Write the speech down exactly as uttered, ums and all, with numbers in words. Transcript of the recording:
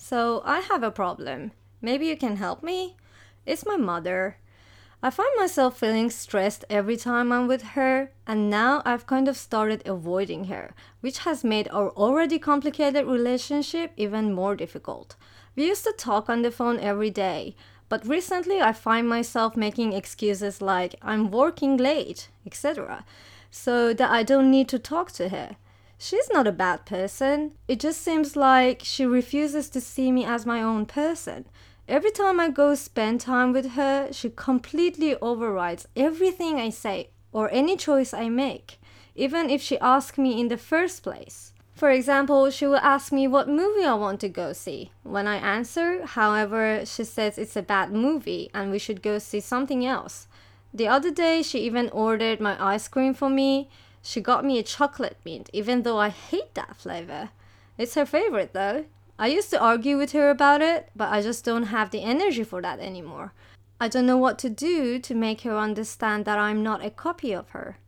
So I have a problem. Maybe you can help me? It's my mother. I find myself feeling stressed every time I'm with her, and now I've kind of started avoiding her, which has made our already complicated relationship even more difficult. We used to talk on the phone every day, but recently I find myself making excuses like I'm working late, et cetera, so that I don't need to talk to her. She's not a bad person. It just seems like she refuses to see me as my own person. Every time I go spend time with her, she completely overrides everything I say or any choice I make, even if she asks me in the first place. For example, she will ask me what movie I want to go see. When I answer, however, she says it's a bad movie and we should go see something else. The other day, she even ordered my ice cream for me. She got me a chocolate mint, even though I hate that flavor. It's her favorite though. I used to argue with her about it, but I just don't have the energy for that anymore. I don't know what to do to make her understand that I'm not a copy of her.